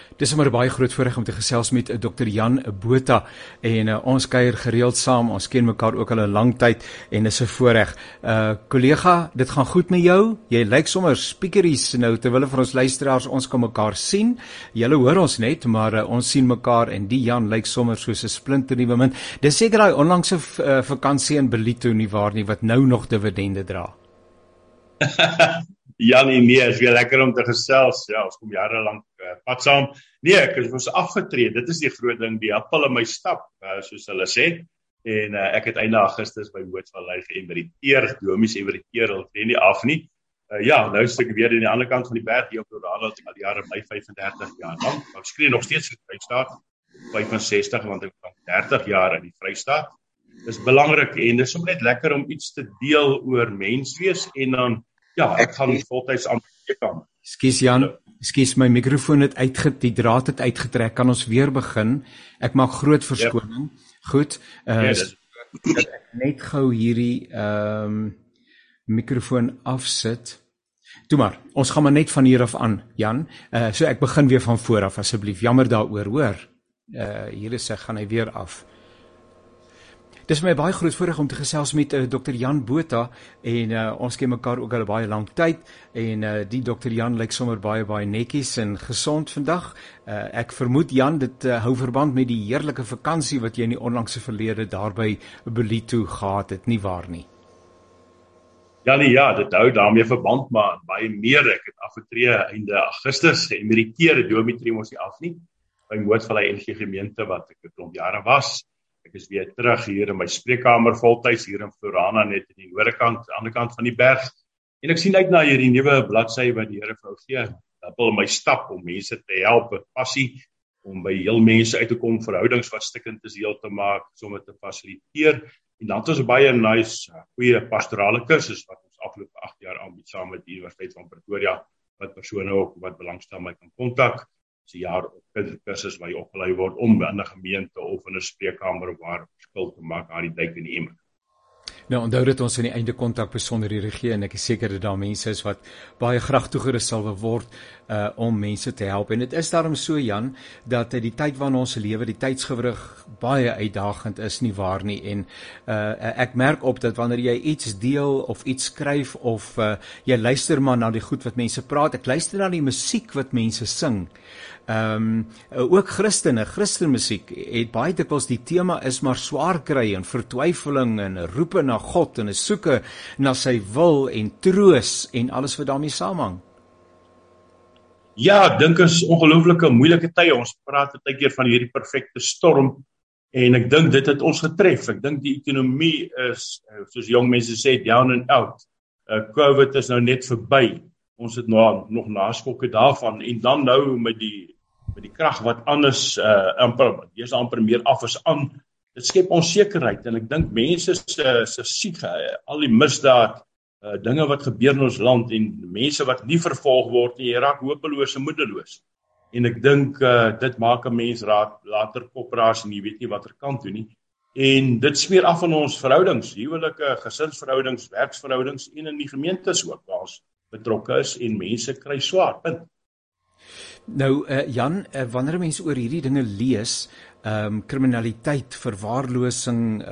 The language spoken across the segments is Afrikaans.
Dis maar 'n baie groot voorreg om te gesels met Dr. Jan Botha en ons kuier gereeld saam, ons ken mekaar ook al 'n lang tyd en dis 'n voorreg. Kollega, dit gaan goed met jou? Jy lyk sommer spiekeries nou terwyl vir ons luisteraars, ons kan mekaar sien. Julle hoor ons net, maar ons sien mekaar en die Jan lyk sommer soos 'n splinternuwe munt. Dis seker daai onlangse vakansie in Bellito nie waar nie wat nou nog dividende dra. Janie, nee, is weer lekker om te gesels. Ja, ons kom jare lank pad saam. Nee, ek was afgetree. Dit is die groot ding, die appel in my stap, soos hulle sê. En ek het einde Augustus by Mootvallei geëmeriteer, domies emeriteer, hulle tree nie af nie. Ja, nou is ek weer aan die ander kant van die berg hier op Rodal, al jare by 35 jaar lank. Ek skree nog steeds in die Vrystaat, 65, want ek was 30 jaar in die Vrystaat. Dis belangrik en dis sommer net lekker om iets te deel oor menswees en dan ja, ek gaan voltyds aan die kamer. Skus Jan, skus my mikrofoon het die draad het uitgetrek. Kan ons weer begin? Ek maak groot verskoning. Goed. Dat ek net gou hierdie mikrofoon afsit. Toe maar, ons gaan maar net van hier af aan, Jan. So ek begin weer van voor af asseblief. Jammer daaroor, hoor. Hier is gaan hy weer af. Dis my baie groot voorreg om te gesels met Dr. Jan Botha en ons ken mekaar ook al baie lank tyd en die Dr. Jan lyk sommer baie netjies en gesond vandag. Ek vermoed Jan, dit hou verband met die heerlike vakansie wat jy in die onlangse verlede daar by Bellito gehad het, nie waar nie? Janie, ja, dit hou daarmee verband, maar baie meer. Ek het afgetree einde Augustus, geëmeriteer, domitrie mos nie af nie, by Mootvallei NG gemeente wat ek 'n klomp jare was. Ek is weer terug hier in my spreekkamer voltyds hier in Florana, net aan die noordekant, aan die ander kant van die berg. En ek sien uit na hierdie nuwe bladsy wat die Here vir gee. Dit wil my stap om mense te help, 'n passie om by heel mense uit te kom, verhoudings wat stikkend is heel te maak, sommer te fasiliteer. En dan het ons 'n baie nice, goeie pastorale kursus wat ons afgelope 8 jaar aanbied saam met die Universiteit van Pretoria, wat persone ook wat belangstel my kan kontak. 'n jaar op kursus waar jy opgelei word om in 'n gemeente of in 'n spreekkamer waar verskil te maak aan die duik in die emmer. Nou, onthou dat ons aan die einde kontak besonderhede gee en ek is seker dat daar mense is wat baie graag toegerus sal word om mense te help. En dit is daarom so, Jan, dat die tyd waarin ons lewe, die tydsgewrig baie uitdagend is, nie waar nie. En ek merk op dat wanneer jy iets deel of iets skryf of jy luister maar na die goed wat mense praat, ek luister na die musiek wat mense sing. Ook Christenmusiek het baie dikwels die tema is maar swaar kry en vertwyfeling en roepe na God en 'n soeke na sy wil en troos en alles wat daarmee saamhang. Ja, ek dink is ongelooflike moeilike tye. Ons praat baie keer van hierdie perfekte storm en ek dink dit het ons getref. Ek dink die ekonomie is, soos jong mense sê, down and out. COVID is nou net verby. Ons het nog naskokke daarvan en dan nou met die krag wat anders amper meer af is aan. Dit skep onsekerheid en ek dink mense se siege, al die misdaad, dinge wat gebeur in ons land en mense wat nie vervolg word nie, raak hopeloos en moedeloos. En ek dink dit maak 'n mens later kopraas en jy weet nie watter kant toe nie. En dit smeer af in ons verhoudings, huwelike, gesinsverhoudings, werksverhoudings en in die gemeentes ook waar ons betrokke is en mense kry swaar, punt. Nou, Jan, wanneer mense oor hierdie dinge lees, kriminaliteit, verwaarlosing,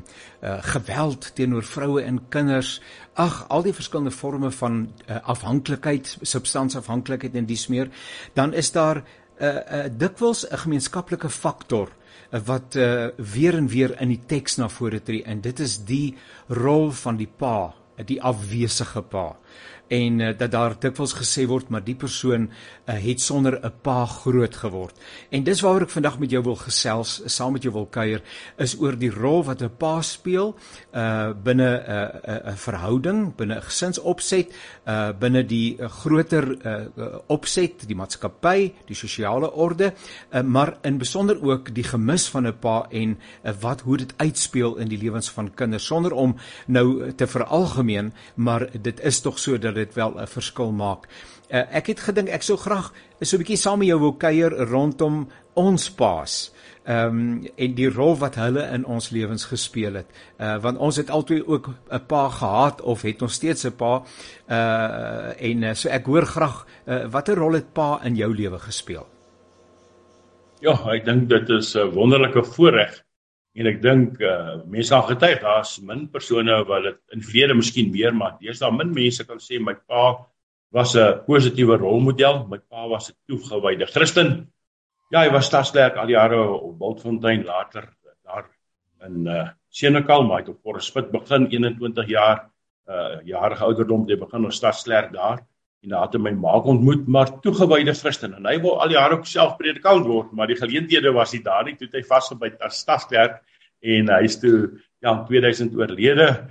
geweld teenoor vroue en kinders, al die verskillende vorme van afhanklikheid, substansafhanklikheid en dies meer, dan is daar dikwels 'n gemeenskaplike faktor wat weer en weer in die teks na vore tree, en dit is die rol van die pa, die afwesige pa. En dat daar dikwels gesê word, maar die persoon het sonder 'n pa groot geword. En dis waaroor ek vandag met jou wil gesels, saam met jou wil kuier, is oor die rol wat 'n pa speel binne 'n verhouding, binne 'n gesinsopset, binne die groter opset, die maatskappy, die sosiale orde, maar in besonder ook die gemis van 'n pa en hoe dit uitspeel in die lewens van kinders, sonder om nou te veralgemeen, maar dit is tog so dat dit wel 'n verskil maak. Ek het gedink ek sou graag so 'n bietjie saam met jou wil kuier rondom ons paas. En die rol wat hulle in ons lewens gespeel het. Want ons het altyd ook 'n pa gehad, of het nog steeds 'n pa, en so ek hoor graag, watter rol het pa in jou lewe gespeel? Ja, ek dink dit is 'n wonderlike voorreg en ek dink mense kan getuig, daar's min persone wat dit in verlede miskien meer, maar deesdae min mense kan sê my pa was 'n positiewe rolmodel, my pa was 'n toegewyde Christen. Ja, hy was stadslerk al die jare op Bultfontein, later daar in Senekal, maar hy het op Porrespit begin 21 jaar jarige ouderdom, hy begin ons stadslerk daar. En daar het hy my ma ontmoet, maar toegewyde Christen. En hy wou al die jare ook self predikant word, maar die geleenthede was nie daar nie, toe het hy vasgebyt as stadskerk en hy is toe in 2000 oorlede,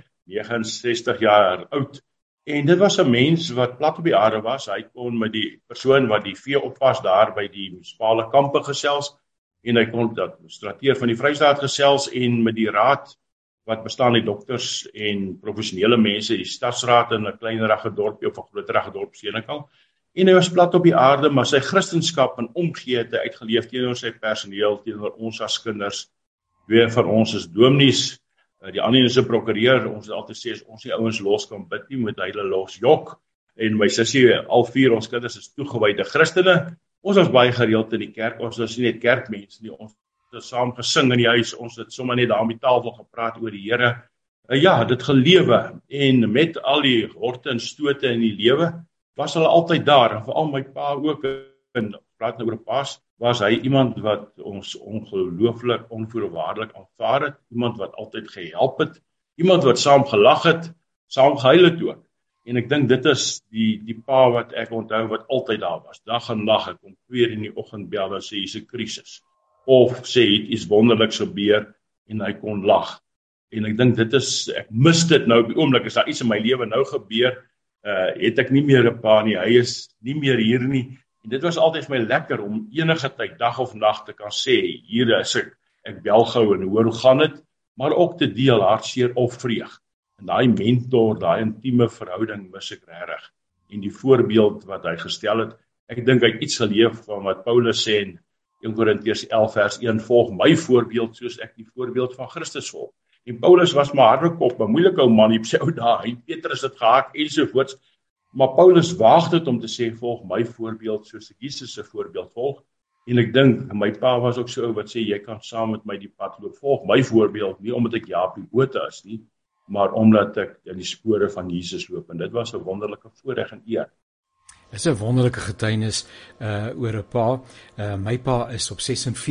69 jaar oud. En dit was 'n mens wat plat op die aarde was. Hy kon met die persoon wat die vee oppas daar by die munisipale kampe gesels en hy kon dat administrateur van die Vrystaat gesels en met die raad wat bestaan uit dokters en professionele mense, die stadsraad in 'n kleinerige dorpie of 'n groterige dorp Senekal. En hy was plat op die aarde, maar sy Christendom en omgee het hy uitgeleef teenoor sy personeel, teenoor ons as kinders. Twee van ons is dominees, die ander is 'n prokureur. Ons het altyd sê as ons die ouens los kan bid nie, moet hulle los jok. En my sussie, al 4 ons kinders is toegewyde Christene. Ons was baie gereeld in die kerk. Ons was nie net kerkmense nie, ons het saam gesing in die huis, ons het sommer net daar aan die tafel gepraat oor die Here. Ja, dit gelewe en met al die horte en stote in die lewe was hulle altyd daar. En veral my pa ook, en praat nou oor paas, was hy iemand wat ons ongelooflik onvoorwaardelik aanvaar het, iemand wat altyd gehelp het, iemand wat saam gelag het, saam gehuil het ook. En ek dink dit is die pa wat ek onthou wat altyd daar was. Dag en nag, ek kom 2 in die oggend bel en sê hier's 'n krisis. Of sê iets wonderliks gebeur en hy kon lag. En ek dink dit is, ek mis dit nou op die oomblik, as daar iets in my lewe nou gebeur, het ek nie meer 'n pa nie, hy is nie meer hier nie. En dit was altyd vir my lekker om enige tyd, dag of nag te kan sê, hier is ek bel gou en hoor hoe gaan dit, maar ook te deel hartseer of vreug. En daai mentor, daai intieme verhouding mis ek regtig. En die voorbeeld wat hy gestel het, ek dink hy het iets geleef van wat Paulus sê in 1 Korintiërs 11 vers 1, volg my voorbeeld soos ek die voorbeeld van Christus volg. En Paulus was maar harde kop, 'n moeilike ou man op sy ou dae, en Petrus het gehaak ensovoorts, maar Paulus waag dit om te sê, volg my voorbeeld soos ek Jesus se voorbeeld volg. En ek dink, my pa was ook so ou wat sê, jy kan saam met my die pad loop, volg my voorbeeld, nie omdat ek Jaap die Bote is nie, maar omdat ek in die spore van Jesus loop. En dit was 'n wonderlike voorreg en eer. Dit is 'n wonderlike getuienis oor 'n pa. My pa is op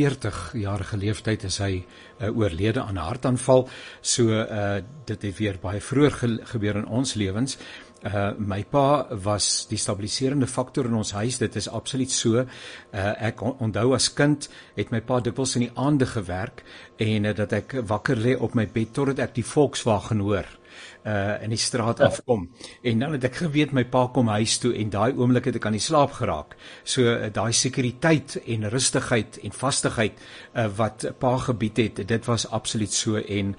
46 jarige leeftyd is hy oorlede aan 'n hartaanval. So dit het weer baie vroeër gebeur in ons lewens. My pa was die stabiliserende faktor in ons huis, dit is absoluut so. Ek onthou as kind het my pa dikwels in die aande gewerk en dat ek wakker lê op my bed totdat ek die Volkswagen hoor in die straat afkom. En dan het ek geweet my pa kom huis toe en daai oomblik het ek aan die slaap geraak. So daai sekuriteit en rustigheid en vastigheid wat pa gebied het, dit was absoluut so en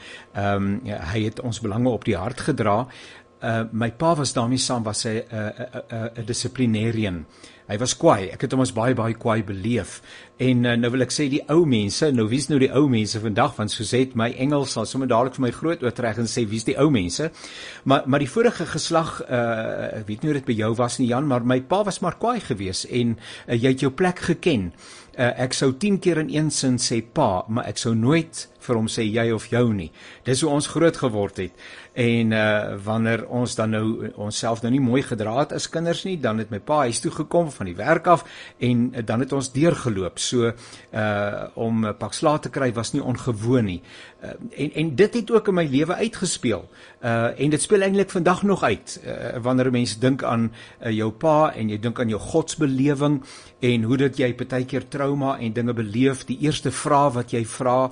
hy het ons belange op die hart gedra. My pa was daarmee saam, was hy 'n dissiplinarian. Hy was kwaai, ek het hom as baie kwaai beleef. En nou wil ek sê die ou mense, nou wie's nou die ou mense vandag, want soos het my Engels sal sommer dadelik vir my groot oortrek en sê wie's die ou mense. Maar die vorige geslag, ek weet nie hoe dit by jou was nie Jan, maar my pa was maar kwaai geweest en jy het jou plek geken. Ek sou 10 keer in een sin sê pa, maar ek sou nooit vir hom sê jy of jou nie. Dis hoe ons groot geword het. En wanneer ons dan nou onsself nou nie mooi gedra het as kinders nie, dan het my pa huis toe gekom van die werk af en dan het ons deurgeloop. So om 'n pak slaag te kry was nie ongewoon nie. En dit het ook in my lewe uitgespeel. En dit speel eintlik vandag nog uit. Wanneer mense dink aan jou pa en jy dink aan jou godsbelewing en hoe dit jy partykeer trauma en dinge beleef, die eerste vraag wat jy vra,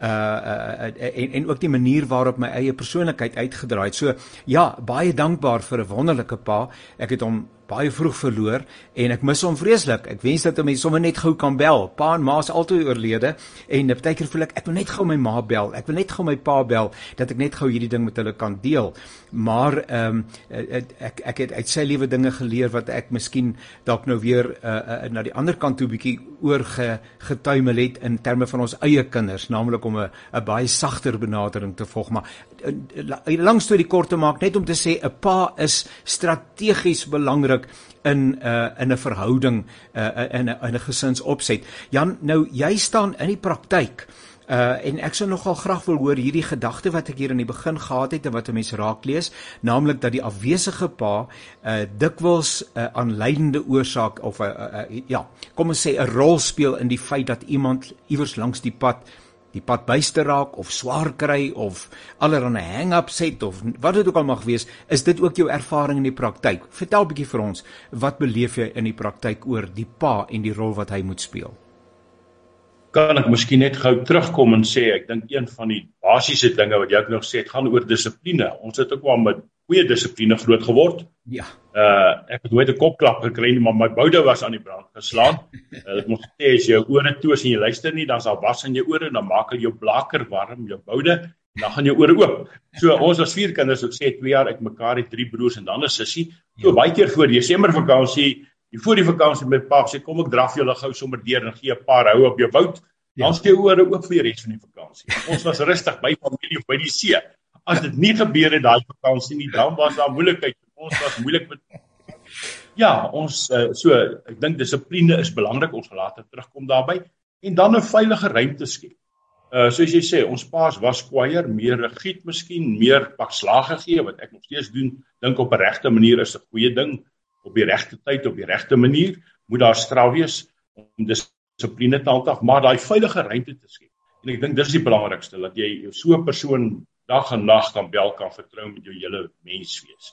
en ook die manier waarop my eie persoonlikheid uitgedraai het. So ja, baie dankbaar vir 'n wonderlike pa. Ek het hom baie vroeg verloor en ek mis hom vreeslik. Ek wens dat 'n mens sommer net gou kan bel. Pa en ma is altyd oorlede en partykeer voel ek wil net gou my ma bel. Ek wil net gou my pa bel dat ek net gou hierdie ding met hulle kan deel. Maar ek het uit sy lewe dinge geleer wat ek miskien dalk nou weer na die ander kant toe bietjie oorgetuimel het in terme van ons eie kinders, naamlik om 'n baie sagter benadering te volg. Maar lang storie kort te maak, net om te sê 'n pa is strategies belangrik natuurlik in 'n verhouding, in 'n gesinsopset. Jan, nou jy staan in die praktyk. En ek sou nogal graag wil hoor hierdie gedagte wat ek hier in die begin gehad het en wat 'n mens raak lees, naamlik dat die afwesige pa dikwels 'n aanleidende oorsaak of kom ons sê 'n rol speel in die feit dat iemand iewers langs die pad byste raak of swaar kry of allerlei hang-ups het of wat dit ook al mag wees. Is dit ook jou ervaring in die praktyk? Vertel 'n bietjie vir ons, wat beleef jy in die praktyk oor die pa en die rol wat hy moet speel? Kan ek miskien net gou terugkom en sê, ek dink een van die basiese dinge wat jy ook nog sê, het gaan oor dissipline. Ons het ook wel met goeie dissipline groot geword. Ja. Ek het nooit 'n kopklap gekry nie, maar my boude was aan die brand geslaan. Ek moet sê, as jy jou ore toe is en jy luister nie, dan's daar was in jou ore, dan maak hulle jou blaker warm, jou boude, en dan gaan jou ore oop. So ons was 4 kinders, ek sê 2 jaar uitmekaar, het 3 broers en dan 'n sussie. So baie keer voor Desembervakansie, voor die vakansie met pa sê, kom ek draf julle gou sommer deur en gee 'n paar hou op jou woud. Dan sê ore oop vir die res van die vakansie. Ons was rustig by familie of by die see. As dit nie gebeur het daai vakansie nie, dan was daar moeilikheid. Ons was moeilik met ek dink dissipline is belangrik. Ons gaan later terugkom daarby en dan 'n veilige ruimte skep. Soos jy sê, ons paas was kwaier, meer rigied miskien, meer pak slaag gegee wat ek nog steeds doen. Dink op 'n regte manier is 'n goeie ding, op die regte tyd, op die regte manier. Moet daar straf wees om dissipline te handhaaf, maar daai veilige ruimte te skep. En ek dink dis die belangrikste, dat jy so 'n persoon dag en nag kan bel, kan vertrou met jou hele mens wees.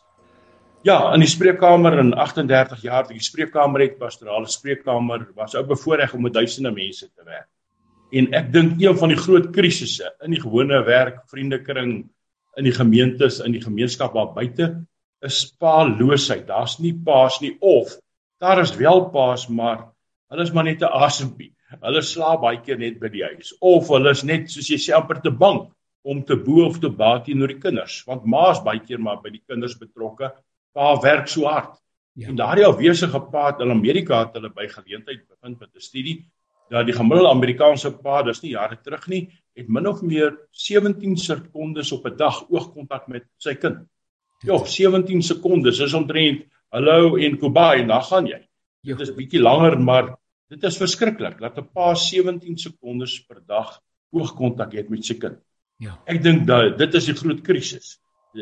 Ja, in die spreekkamer in 38 jaar, die spreekkamer het pastorale spreekkamer, was ou bevoorreg om met duisende mense te werk. En ek dink een van die groot krisisse in die gewone werk, vriendekring, in die gemeentes, in die gemeenskap waar buite, is paaloosheid. Daar's nie paas nie, of daar is wel paas, maar hulle is maar net 'n asempie. Hulle slaap baie keer net by die huis, of hulle is net, soos jy sê, amper te bang om te boe of te baat teenoor die kinders, want ma is baie keer maar by die kinders betrokke. Pa werk so hard. Ja. En daardie afwesige pa in Amerika het hulle by geleentheid bevind met 'n studie dat die gemiddelde Amerikaanse pa, dis nie jare terug nie, het min of meer 17 sekondes op 'n dag oogkontak met sy kind. Ja, 17 sekondes is omtrent hallo en goodbye en dan gaan jy. Dit is bietjie langer, maar dit is verskriklik dat 'n pa 17 sekondes per dag oogkontak het met sy kind. Ja. Ek dink dat dit is die groot krisis.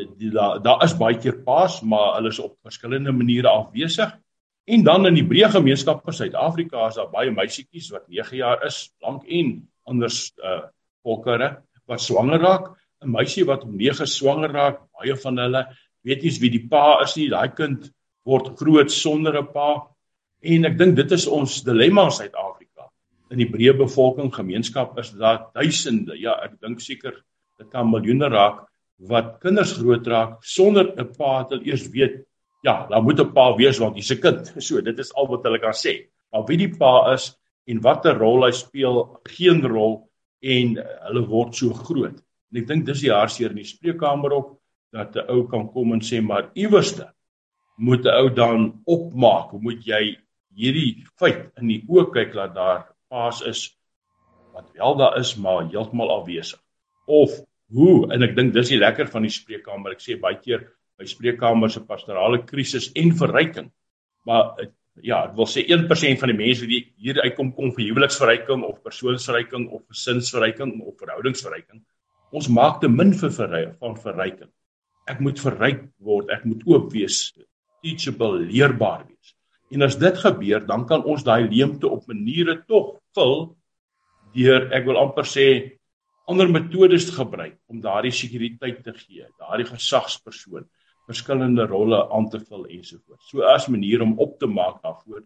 Daar is baie keer paas, maar hulle is op verskillende maniere afwesig. En dan in die breë gemeenskap in Suid-Afrika is daar baie meisietjies wat 9 jaar is, lank en anders volkere wat swanger raak. 'n Meisie wat om 9 swanger raak, baie van hulle weet nie wie die pa is nie. Daai kind word groot sonder 'n pa. En ek dink dit is ons dilemma in Suid-Afrika. In die breë bevolking gemeenskap is daar duisende, ja, ek dink seker dit kan miljoene raak, wat kinders groot raak sonder 'n pa wat hulle eers weet, ja, daar moet 'n pa wees want hy's 'n kind. So, dit is al wat hulle kan sê. Maar wie die pa is en watter rol hy speel, geen rol, en hulle word so groot. En ek dink dis die hartseer in die spreekkamer ook, dat 'n ou kan kom en sê, maar iewerste moet 'n ou dan opmaak, moet jy hierdie feit in die oë kyk dat daar paas is, wat wel daar is, maar heeltemal afwesig. Of hoe, en ek dink dis die lekker van die spreekkamer, ek sê baie keer, by spreekkamer se pastorale krisis en verryking, maar ja, ek wil sê 1% van die mense die hier uitkom, kom vir huweliksverryking, of persoonsverryking, of gesinsverryking, of verhoudingsverryking. Ons maak te min van verryking. Ek moet verryk word, ek moet oop wees, teachable, leerbaar wees. En as dit gebeur, dan kan ons daai leemte op maniere tog vul, deur, ek wil amper sê, ander metodes gebruik om daardie sekuriteit te gee, daardie gesagspersoon, verskillende rolle aan te vul ensovoorts. So as manier om op te maak daarvoor,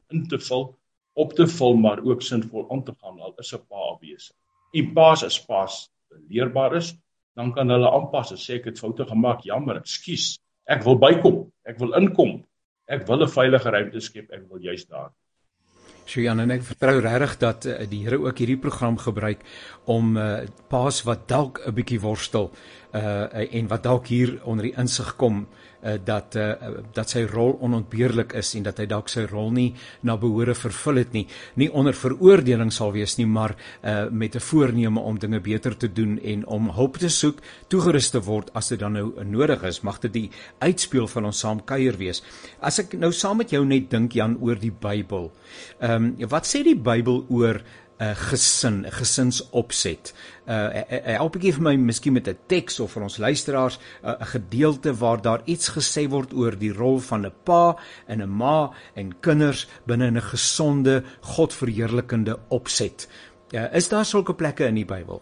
op te vul, maar ook sinvol aan te gaan, al is 'n pa afwesig. En paas is paas leerbaar is, dan kan hulle aanpas, as sê ek het foute gemaak, jammer, ekskuus, ek wil bykom, ek wil inkom, ek wil 'n veilige ruimte skep, ek wil juist daar. So Jan, en ek vertrou regtig dat die Here ook hierdie program gebruik om paas wat dalk 'n bietjie worstel, en wat dalk hier onder die insig kom dat sy rol onontbeerlik is en dat hy dalk sy rol nie na behore vervul het nie. Nie onder veroordeling sal wees nie, maar met 'n voorneme om dinge beter te doen en om hulp te soek, toegerus te word as dit dan nou nodig is. Mag dit die uitspeel van ons saam kuier wees. As ek nou saam met jou net dink, Jan, oor die Bybel. Wat sê die Bybel oor gesin, gesinsopset? Help ek vir my miskien met 'n teks of vir ons luisteraars 'n gedeelte waar daar iets gesê word oor die rol van 'n pa en 'n ma en kinders binne 'n gesonde, godverheerlikende opset. Is daar sulke plekke in die Bybel?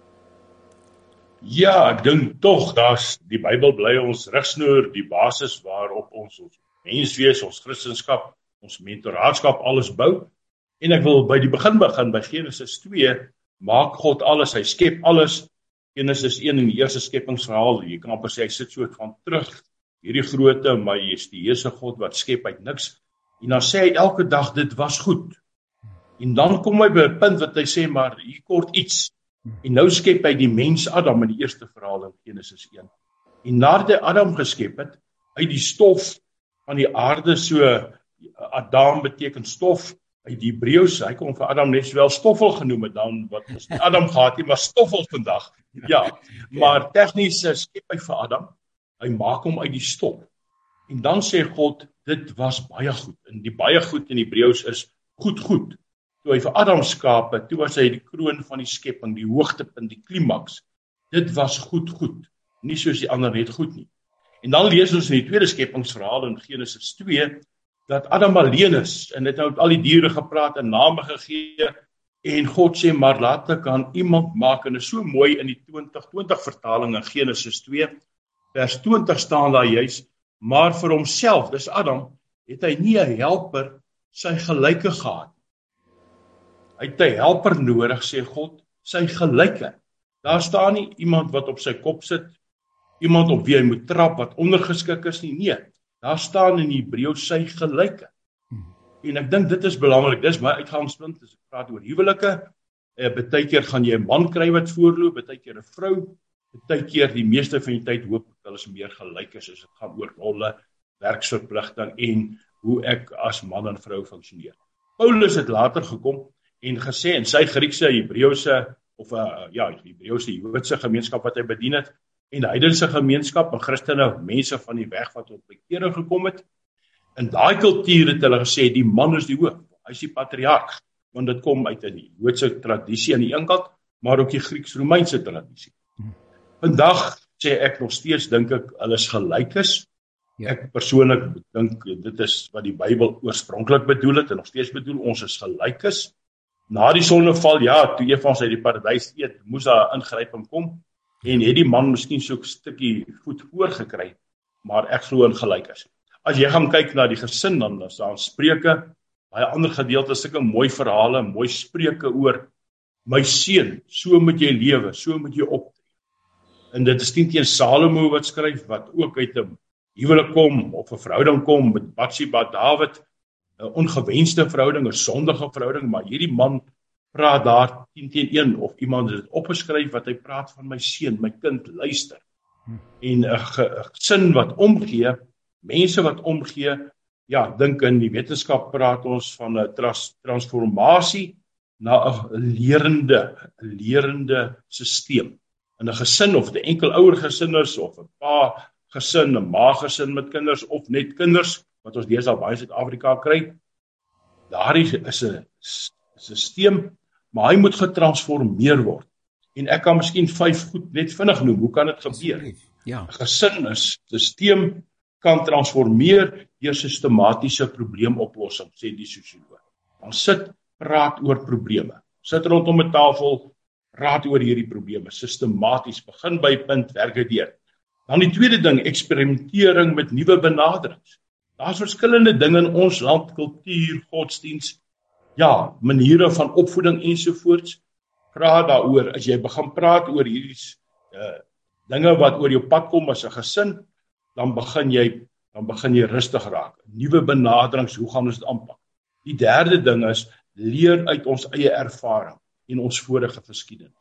Ja, ek dink tog, die Bybel bly ons rigsnoer, die basis waarop ons menswees, ons Christendom, ons mentoraatskap alles bou. En ek wil by die begin by Genesis 2, maak God alles, hy skep alles. Genesis 1 in die eerste skepingsverhaal, jy kan amper sê, hy sit so van terug, hierdie grootte, majestueuse God wat skep uit niks, en dan sê hy elke dag, dit was goed. En dan kom hy by 'n punt wat hy sê, maar hier kort iets. En nou skep hy die mens Adam in die eerste verhaal in Genesis 1. En nadat hy Adam geskep het, uit die stof van die aarde, so Adam beteken stof, uit die Hebreëus, hy kom vir Adam net sowel stoffel genoem het, dan wat ons nie Adam gehad het, maar stoffel vandag. Ja, maar tegnies skep hy vir Adam, hy maak hom uit die stof. En dan sê God, dit was baie goed. En die baie goed in Hebreëus is goed. Toe hy vir Adam skaap het, toe was hy die kroon van die skepping, die hoogtepunt, die klimaks. Dit was goed. Nie soos die ander net goed nie. En dan lees ons in die tweede skepingsverhaal in Genesis 2, dat Adam alleen is, en het nou met al die diere gepraat en name gegee, en God sê, maar laat ek aan iemand maak, en is so mooi in die 2020 vertaling in Genesis 2, vers 20 staan daar juis, maar vir homself, dis Adam, het hy nie 'n helper, sy gelyke gehad. Hy het 'n helper nodig, sê God, sy gelyke. Daar staan nie iemand wat op sy kop sit, iemand op wie hy moet trap, wat ondergeskik is nie, nee. Daar staan in Hebreëus sy gelyke. En ek dink dit is belangrik, dis my uitgangspunt, as ek praat oor huwelike, baie keer gaan jy 'n man kry wat voorloop, baie keer 'n vrou, baie keer die meeste van die tyd hoop ek hulle is meer gelyk as dit gaan oor rolle, werksverpligting en hoe ek as man en vrou funksioneer. Paulus het later gekom en gesê in sy Griekse, Hebreëse of Hebreëse Joodse gemeenskap wat hy bedien het, en die heidense gemeenskap en Christene, mense van die weg wat tot bekering gekom het. In daai kultuur het hulle gesê, die man is die hoof, hy is die patriarg, want dit kom uit in die Joodse tradisie aan die een kant, maar ook die Grieks-Romeinse tradisie. Vandag sê ek nog steeds, dink ek, hulle is gelyk is. Ja. Ek persoonlik dink, dit is wat die Bybel oorspronklik bedoel het, en nog steeds bedoel, ons is gelyk is. Na die sondeval, toe Eva ons uit die paradys eet, moes daar ingryping kom, en het die man miskien so 'n stukkie voet voorgekry, maar ek glo in gelyk is. As jy gaan kyk na die gesin, dan is daar Spreuke, baie ander gedeeltes, sulke mooi verhale, mooi spreuke oor, my seun, so moet jy lewe, so moet jy optree. En dit is nie teen Salomo wat skryf, wat ook uit 'n huwelik kom, of 'n verhouding kom, met Batsheba, Dawid, 'n ongewenste verhouding, 'n sondige verhouding, maar hierdie man praat daar 10 teen 1, of iemand het dit opgeskryf, wat hy praat van my seun, my kind, luister. En 'n gesin wat omgee, mense wat omgee, dink in die wetenskap praat ons van 'n transformasie na 'n lerende stelsel. In 'n gesin, of 'n enkel ouer gesin is, of 'n pa gesin, 'n ma gesin met kinders, of net kinders, wat ons deesdae baie in Suid-Afrika kry, daar is 'n stelsel, maar hy moet getransformeer word. En ek kan miskien 5 goed net vinnig noem, hoe kan dit gebeur? Ja. 'n Gesin is, stelsel kan transformeer deur sistematiese probleemoplossing, sê die sosioloog. Dan sit, praat oor probleme. Sit rondom 'n tafel, praat oor hierdie probleme, sistematies, begin by punt, werk dit deur. Dan die tweede ding, eksperimentering met nuwe benaderings. Daar's verskillende dinge in ons land, kultuur, godsdiens, maniere van opvoeding ensovoorts. Praat daaroor, as jy begin praat oor hierdie dinge wat oor jou pad kom as 'n gesin, dan begin jy rustig raak. Nuwe benaderings, hoe gaan ons dit aanpak? Die derde ding is, leer uit ons eie ervaring en ons vorige geskiedenis.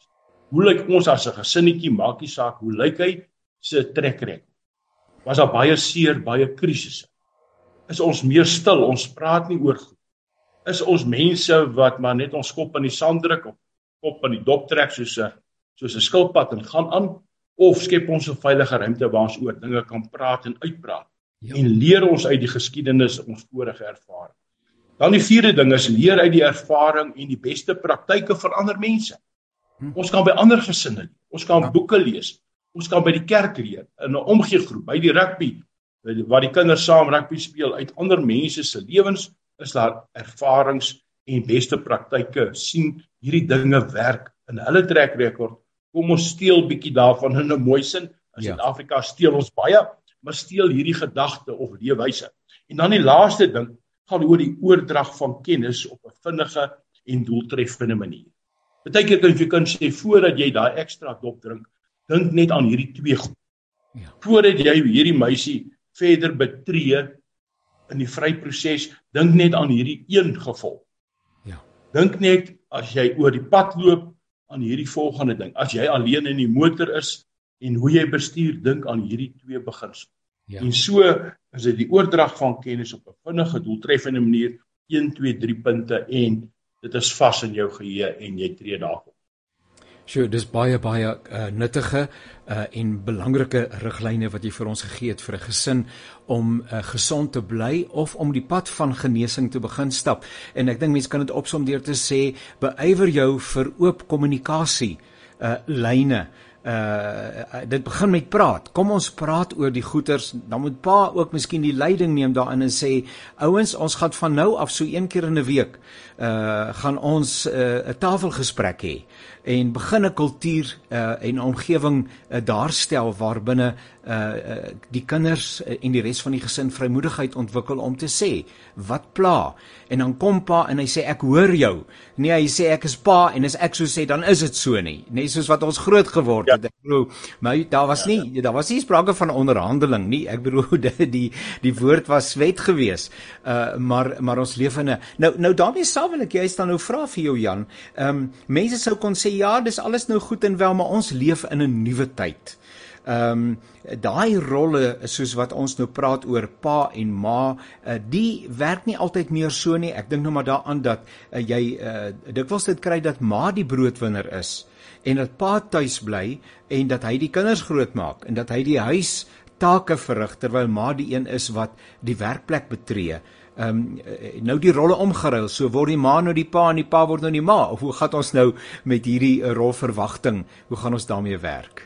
Hoe lyk ons as 'n gesinnetjie, maak nie saak hoe lyk hy, se trek record. Was daar baie seer, baie krisisse? Is ons meer stil, ons praat nie oor goed? Is ons mense wat maar net ons kop in die sand druk, of kop in die dop trek soos 'n skilpad en gaan aan, of skep ons 'n veilige ruimte waar ons oor dinge kan praat en uitpraat, en leer ons uit die geskiedenis ons vorige ervaring. Dan die vierde ding is leer uit die ervaring en die beste praktyke van ander mense. Ons kan by ander gesinne leer, ons kan boeke lees, ons kan by die kerk leer, in 'n omgeegroep, by die rugby, waar die kinders saam rugby speel, uit ander mense se lewens is daar ervarings en beste praktyke, sien hierdie dinge werk in hulle trek rekord. Kom ons steel bietjie daarvan in 'n mooi sin. In Suid-Afrika steel ons baie, maar steel hierdie gedagte of leefwyse. En dan die laaste ding gaan oor die oordrag van kennis op 'n vinnige en doeltreffende manier. Partykeer kan jy kan sê, voordat jy daai ekstra dop drink, dink net aan hierdie twee goed. Voordat jy hierdie meisie verder betree in die vryproses, dink net aan hierdie een gevolg. Dink net as jy oor die pad loop aan hierdie volgende ding. As jy alleen in die motor is en hoe jy bestuur, dink aan hierdie twee beginsels. En so is dit die oordrag van kennis op 'n vinnige, doeltreffende manier, 1, 2, 3 punte, en dit is vas in jou geheue en jy tree daarop. Sjoe, dis baie nuttige en belangrike riglyne wat jy vir ons gegee het vir 'n gesin om gesond te bly of om die pad van genesing te begin stap. En ek dink mense kan dit opsom deur te sê, beywer jou vir oop kommunikasie lyne. Dit begin met praat. Kom ons praat oor die goeters. Dan moet pa ook miskien die leiding neem daarin en sê, ouens, ons gaan van nou af so 1 keer in 'n week gaan ons 'n tafelgesprek hê en begin 'n kultuur en omgewing daar stel waarbinne die kinders en die res van die gesin vrymoedigheid ontwikkel om te sê wat pla. En dan kom pa en hy sê ek hoor jou. Nee, hy sê ek is pa en as ek so sê dan is dit so nie. Net soos wat ons groot geword het. Ek bedoel, maar daar was nie sprake van onderhandeling nie. Ek bedoel die woord was wet gewees. Maar ons leef in 'n nou daarmee saam wil ek juist dan nou vra vir jou, Jan. Mense sou kon sê ja, dis alles nou goed en wel, maar ons leef in 'n nuwe tyd. Daai rolle soos wat ons nou praat oor pa en ma, die werk nie altyd meer so nie. Ek dink nou maar daaraan dat jy dikwels dit kry dat ma die broodwinner is en dat pa tuis bly en dat hy die kinders grootmaak en dat hy die huis take verrig terwyl ma die een is wat die werkplek betree. Nou die rolle omgeruil, so word die ma nou die pa en die pa word nou die ma, of hoe gaan ons nou met hierdie rolverwagting, hoe gaan ons daarmee werk?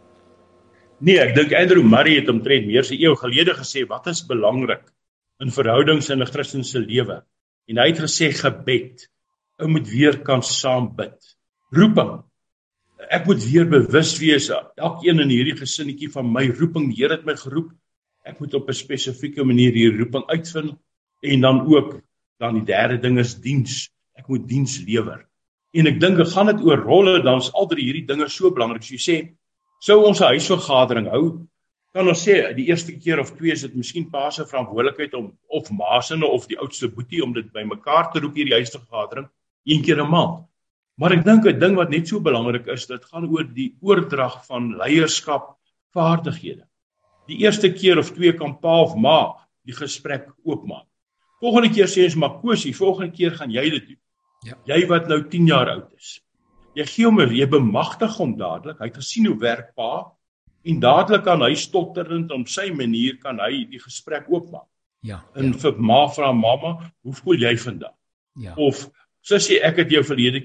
Nee, ek dink Andrew Murray het omtrent meer as 'n eeu gelede gesê, wat is belangrik in verhoudings in 'n Christelike lewe? En hy het gesê gebed. Ou moet weer kan saam bid. Roeping. Ek moet weer bewus wees, elkeen in hierdie gesinnetjie van my roeping, die Here het my geroep. Ek moet op 'n spesifieke manier hierdie roeping uitvind. En dan ook, die derde ding is diens. Ek moet diens lewer. En ek dink, gaan dit oor rolle, dan is al drie hierdie dinge so belangrik. So jy sê, sou ons 'n huisvergadering hou, kan ons sê, die eerste keer of twee is dit miskien pa se verantwoordelikheid om, of ma se of die oudste boetie, om dit by mekaar te roep hierdie huisvergadering, 1 keer 'n maand. Maar ek dink 'n ding wat net so belangrik is, dit gaan oor die oordrag van leierskap, vaardighede. Die eerste keer of twee kan pa of ma die gesprek oopmaak. Volgende keer sê ons maar Kosie, volgende keer gaan jy dit doen. Ja. Jy wat nou 10 jaar oud is. Jy gee hom, jy bemagtig hom dadelik. Hy het gesien hoe werk pa en dadelik kan hy stotterend op sy manier kan hy die gesprek oopmaak. Ja. En vir ma vra mamma, hoe voel jy vandag? Ja. Of sussie, ek het jou verlede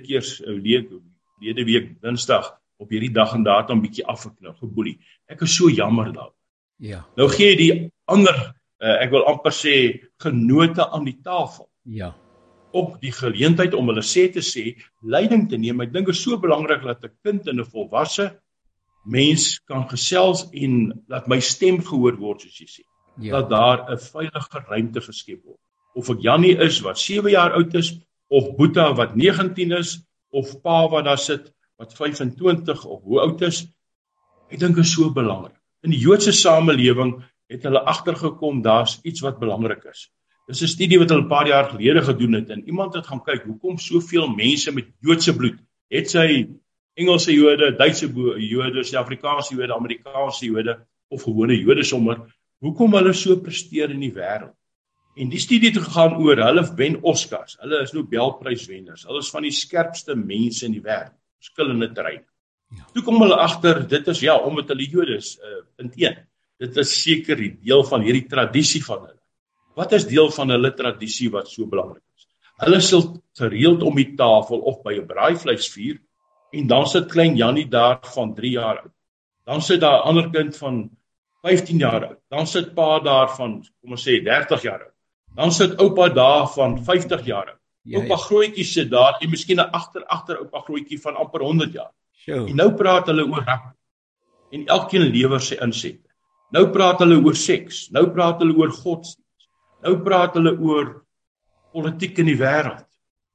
week Dinsdag op hierdie dag en datum bietjie afgeknou, geboelie. Ek is so jammer daaroor. Ja. Nou gee jy die ander, ek wil amper sê, genote aan die tafel. Ja. Ook die geleentheid om hulle te sê, leiding te neem. Ek dink dit is so belangrik dat 'n kind en 'n volwasse mens kan gesels en laat my stem gehoor word, soos jy sê. Ja. Dat daar 'n veilige ruimte geskep word. Of ek Jannie is wat 7 jaar oud is, of Boeta wat 19 is, of pa wat daar sit wat 25 of hoe oud is. Ek dink is so belangrik. In die Joodse samelewing het hulle agtergekom daar's iets wat belangrik is. Dis 'n studie wat hulle 'n paar jaar gelede gedoen het en iemand het gaan kyk hoekom soveel mense met Joodse bloed, het sy Engelse Jode, Duitse Jode, Suid-Afrikaanse Jode, Amerikaanse Jode of gewone Jode sommer, hoekom hulle so presteer in die wêreld. En die studie het gegaan oor hulle wen Oscars, hulle is Nobelpryswenners, hulle is van die skerpste mense in die wêreld, verskillende terreine. Ja. Toe kom hulle agter, dit is omdat hulle Jode is, punt 1. Dit is seker die deel van hierdie tradisie van hulle. Wat is deel van hulle tradisie wat so belangrik is? Hulle sit gereeld om die tafel of by 'n braaivleisvuur en dan sit klein Jannie daar van 3 jaar oud. Dan sit daar 'n ander kind van 15 jaar oud. Dan sit pa daar van, kom ons sê 30 jaar oud. Dan sit oupa daar van 50 jaar oud. Oupa grootjie sit daar en miskien 'n agter oupa grootjie van amper 100 jaar. Sure. En nou praat hulle oor rugby. En elkeen lewer sy insette. Nou praat hulle oor seks. Nou praat hulle oor godsdienst. Nou praat hulle oor politiek in die wêreld.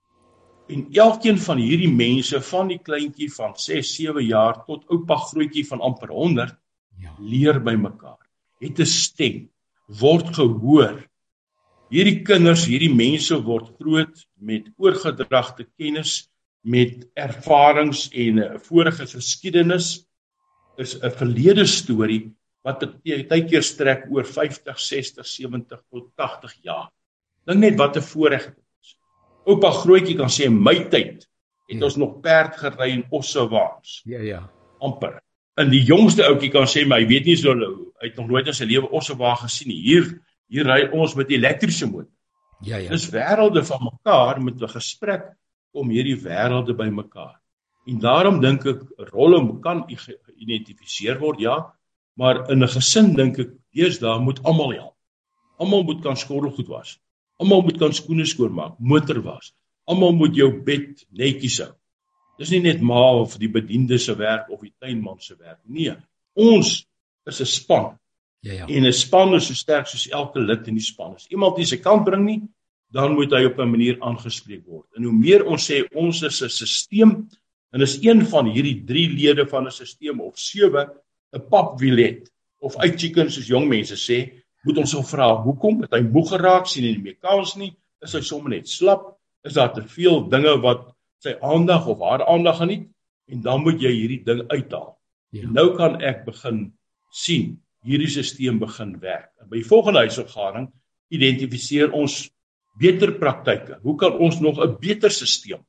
En elkeen van hierdie mense, van die kleintjie van 6, 7 jaar tot oupa grootjie van amper 100, leer by mekaar. Het 'n stem, word gehoor. Hierdie kinders, hierdie mense word groot met oorgedragte kennis, met ervarings en 'n vorige geskiedenis, is 'n verlede storie wat partykeer strek oor 50, 60, 70 tot 80 jaar. Dink net wat 'n voorreg dit is. Oupa grootjie kan sê, in my tyd het ons nog perd gery en osse waans. Ja. Amper. En die jongste ouetjie kan sê, maar hy weet nie so, hy het nog nooit in sy lewe osse wa gesien nie. Hier ry ons met elektriese motor. Ja. Dis wêrelde van mekaar met 'n gesprek om hierdie wêrelde by mekaar. En daarom dink ek, rolle kan geïdentifiseer word, ja, maar in 'n gesin dink ek, deesdae moet almal help. Almal moet kan skottelgoed was. Almal moet kan skoene skoonmaak, motor was. Almal moet jou bed netjies hou. Dis nie net ma of die bediende se werk of die tuinman se werk. Nee, ons is 'n span. Ja. En 'n span is so sterk soos elke lid in die span. As iemand nie sy kant bring nie, dan moet hy op 'n manier aangespreek word. En hoe meer ons sê ons is 'n stelsel, en is een van hierdie 3 lede van 'n stelsel of 7 'n papwielet of uitchicken soos jong mense sê, moet ons vra, hoekom het hy moeg geraak, sien hy nie meer kans nie, is hy sommer net slap, is daar te veel dinge wat sy aandag of haar aandag geniet, en dan moet jy hierdie ding uithaal. Ja. En nou kan ek begin sien, hierdie stelsel begin werk. En by volgende huisvergadering identifiseer ons beter praktyke. Hoe kan ons nog 'n beter stelsel?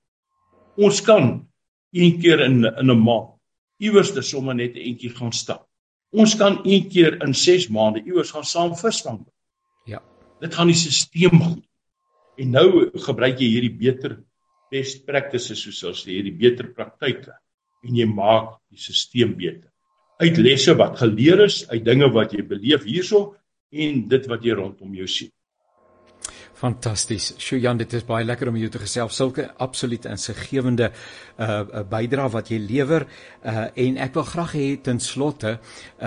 Ons kan een keer in 'n maand iewers te sommer net 'n entjie gaan stap. Ons kan een keer in 6 maande iewers gaan saam visvang. Ja. Dit gaan die stelsel goed. En nou gebruik jy hierdie beter best practices, soos ons sê, hierdie beter praktyke, en jy maak die stelsel beter. Uit lesse wat geleer is, uit dinge wat jy beleef hierso, en dit wat jy rondom jou sien. Fantasties. Jan, dit is baie lekker om jou te gesels. Sulke absoluut insiggewende bydrae wat jy lewer, en ek wil graag hê ten slotte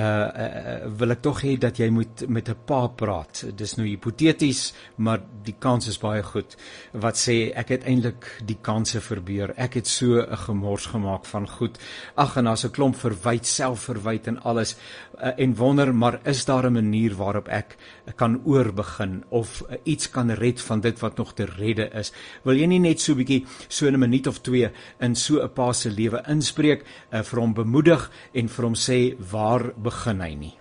wil ek tog hê dat jy moet met 'n pa praat. Dis nou hipoteties, maar die kans is baie goed. Wat sê ek het eintlik die kanse verbeur. Ek het so 'n gemors gemaak van goed. Ag, en daar's 'n klomp verwyd, selfverwyd en alles, en wonder, maar is daar 'n manier waarop ek kan oorbegin of iets kan red van dit wat nog te redde is? Wil jy nie net so 'n bietjie, so 'n minuut of 2 in so 'n pa se lewe inspreek, vir hom bemoedig en vir hom sê, waar begin hy nie?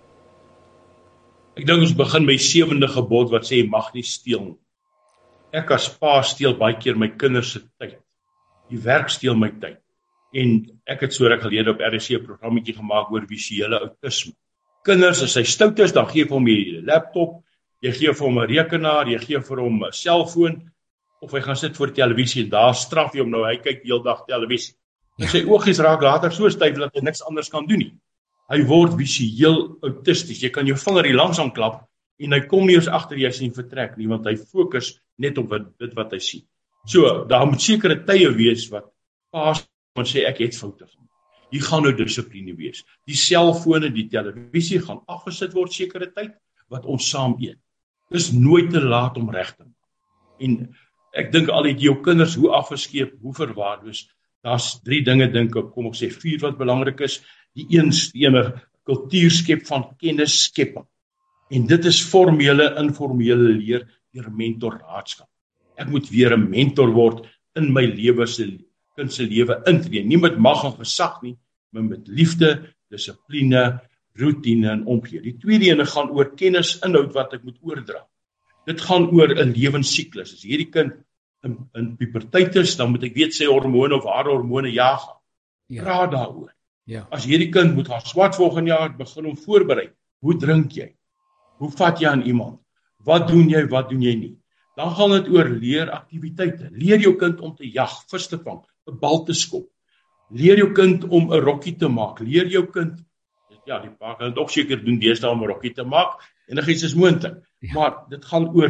Ek dink ons begin by 7de gebod wat sê, jy mag nie steel nie. Ek as pa steel baie keer my kinders se tyd. Die werk steel my tyd. En ek het so ruk gelede op RSC 'n programmetjie gemaak oor visuele autisme. Kinders, as hy stout is, dan gee vir hom 'n laptop, jy gee vir hom 'n rekenaar, jy gee vir hom 'n selfoon, of hy gaan sit voor die televisie en daar straf jy hom nou, hy kyk die hele dag televisie. En sy oogies raak later so styf dat hy niks anders kan doen nie. Hy word visueel autisties. Jy kan jou vinger hier langs aan klap en hy kom nie eens agter jy sien vertrek nie, want hy fokus net op dit wat hy sien. So, daar moet sekere tye wees wat paas moet sê ek het foute gemaak. Hier gaan nou dissipline wees. Die selfone, die televisie gaan afgesit word sekere tyd wat ons saam eet. Dis nooit te laat om reg te maak. En ek dink al het jou kinders hoe afgeskeep, hoe verwaarloos. Daar's 3 dinge dink ek, kom ek sê 4 wat belangrik is. Die ene kultuur skep van kennis skepping. En dit is formele, informele leer deur mentorraadskap. Ek moet weer 'n mentor word in my lewe se kind se lewe intree. Nie met mag en gesag nie, maar met liefde, dissipline, routine en omgee. Die tweede ene gaan oor kennisinhoud wat ek moet oordra. Dit gaan oor 'n lewensiklus. As hierdie kind in puberteit is, dan moet ek weet sy hormone of haar hormone jaag. Praat daaroor. Ja. As hierdie kind moet gaan swat volgende jaar, begin hom voorberei. Hoe drink jy? Hoe vat jy aan iemand? Wat doen jy nie? Dan gaan dit oor leeraktiwiteite. Leer jou kind om te jag, vis te vang, 'n bal te skop. Leer jou kind om 'n rokkie te maak. Leer jou kind, ja, die pa kan dit ook seker doen deesdae om 'n rokkie te maak. Enigiets is moontlik. Ja. Maar dit gaan oor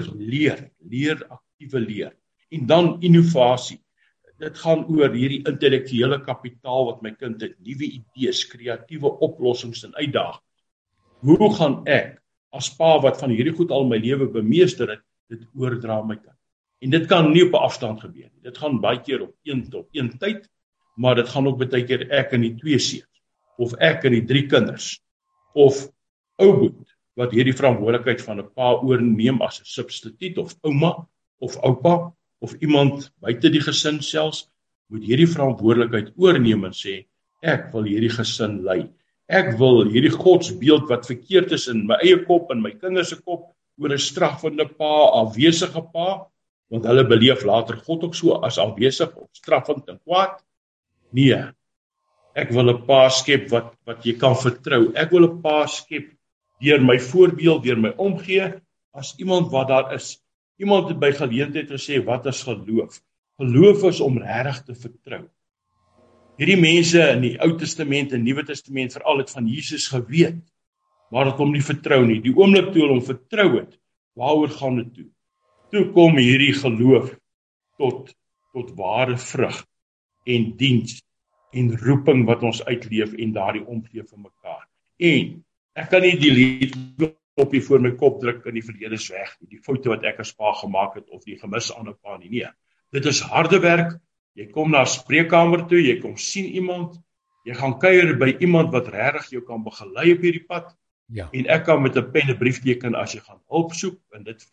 aktiewe leer. En dan innovasie. Dit gaan oor hierdie intellektuele kapitaal wat my kind het, nuwe idees, kreatiewe oplossings en uitdagings. Hoe gaan ek as pa wat van hierdie goed al my lewe bemeester het, dit oordra aan my kind? En dit kan nie op 'n afstand gebeur nie. Dit gaan baie keer op een tyd, maar dit gaan ook baie keer ek en die 2 seuns, of ek en die 3 kinders, of ou boet wat hierdie verantwoordelikheid van 'n pa oorneem as 'n substituut, of ouma, of oupa, of iemand buite die gesin selfs, moet hierdie verantwoordelikheid oorneem en sê, ek wil hierdie gesin lei. Ek wil hierdie godsbeeld wat verkeerd is in my eie kop en my kinders se kop oor 'n straffende pa, afwesige pa, want hulle beleef later God ook so as afwesig of straffend en kwaad. Nee, ek wil 'n pa skep wat jy kan vertrou. Ek wil 'n pa skep deur my voorbeeld, deur my omgee, as iemand wat daar is. Iemand het by geleentheid gesê, wat is geloof? Geloof is om regtig te vertrou. Hierdie mense in die Ou Testament en Nuwe Testament veral het van Jesus geweet, maar het hom nie vertrou nie. Die oomblik toe hulle hom vertrou het, waaroor gaan dit toe? Toe kom hierdie geloof tot ware vrug en diens en roeping wat ons uitleef en daardie omgee vir mekaar. En ek kan nie die lied op hier voor my kop druk in die verlede is weg, die foute wat ek as pa gemaak het of die gemis aan 'n pa nie. Nee, dit is harde werk. Jy kom na 'n spreekkamer toe, jy kom sien iemand, jy gaan kuier by iemand wat regtig jou kan begelei op hierdie pad. Ja. En ek kan met 'n pen 'n brief teken as jy gaan hulp soek en dit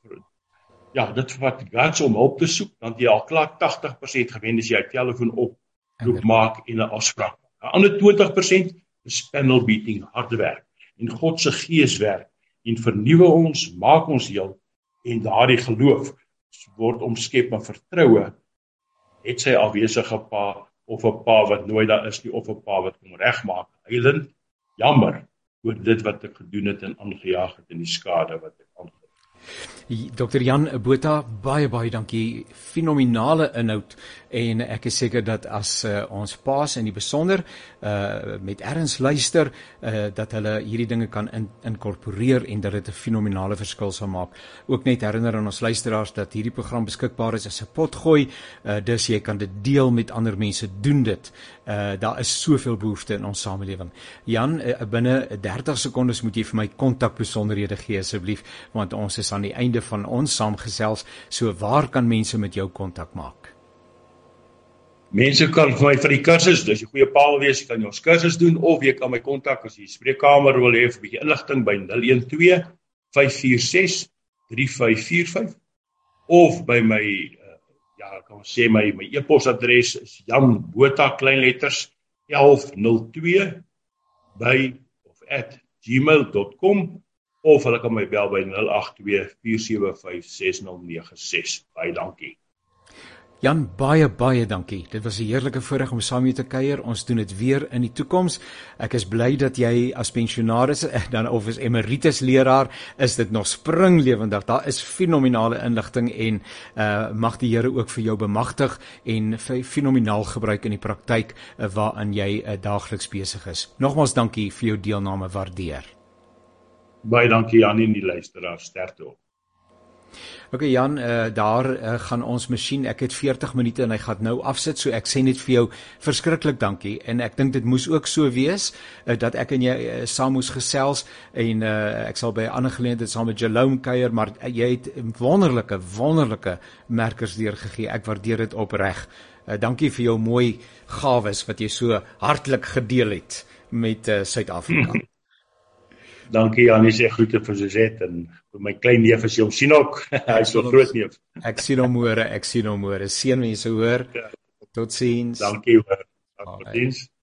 vat guts om hulp te soek, dan jy al klaar 80% gewen as jy 'n telefoon oproep maak en 'n afspraak. 'n Ander 20% is panel beating, harde werk en God se gees werk en vernuwe ons, maak ons heel en daardie geloof word omskep in vertroue. Het sy afwesige pa of 'n pa wat nooit daar is nie of 'n pa wat kom regmaak. Heiland, jammer oor dit wat ek gedoen het en aangejaag het en die skade wat ek aangerig het. Dr. Jan Botha, baie dankie. Fenominale inhoud en ek is seker dat as ons paas in die besonder met erns luister, dat hulle hierdie dinge kan inkorporeer en dat dit 'n fenominale verskil sal maak. Ook net herinner aan ons luisteraars dat hierdie program beskikbaar is as 'n potgooi, dus jy kan dit deel met ander mense, doen dit. Daar is soveel behoefte in ons samelewing. Jan, binne 30 sekondes moet jy vir my kontakbesonderhede gee asseblief, want ons is aan die einde van ons saamgesels, so waar kan mense met jou kontak maak? Mense kan vir my vir die kursus, as jy goeie pa wil wees, kan jy ons kursus doen, of jy kan my kontak as jy spreekkamer wil hê vir 'n bietjie inligting by 012-546-3545, of by my, kan ons sê my e-posadres is Jan Botha kleinletters 1102 @gmail.com, of hulle kan my bel by 082-475-6096. Baie dankie. Jan, baie dankie. Dit was 'n heerlike voorreg om saam met jou te kuier. Ons doen dit weer in die toekoms. Ek is bly dat jy as pensionaris dan of as emeritus leraar is dit nog springlewendig. Daar is fenominale inligting en mag die Here ook vir jou bemagtig en fenomenaal gebruik in die praktyk waarin jy daagliks besig is. Nogmaals dankie vir jou deelname, waardeer. Baie dankie Jan en die luisteraars, sterkte op. Ok Jan, daar gaan ons masjien, ek het 40 minute en hy gaan nou afsit, so ek sê net vir jou verskriklik dankie, en ek dink dit moes ook so wees, dat ek en jy saam moes gesels, en ek sal by 'n ander geleentheid saam met Jerome kuier, maar jy het wonderlike merkers deurgegee, ek waardeer dit opreg. Dankie vir jou mooi gawes wat jy so hartlik gedeel het met Suid-Afrika. Dankie Janie, sê groete vir Suzette en vir my klein neef as jy hom sien ook. Hy is so groot neef. Ek sien hom môre, seën mense hoor. Totsiens. Dankie hoor. Bye. Totsiens.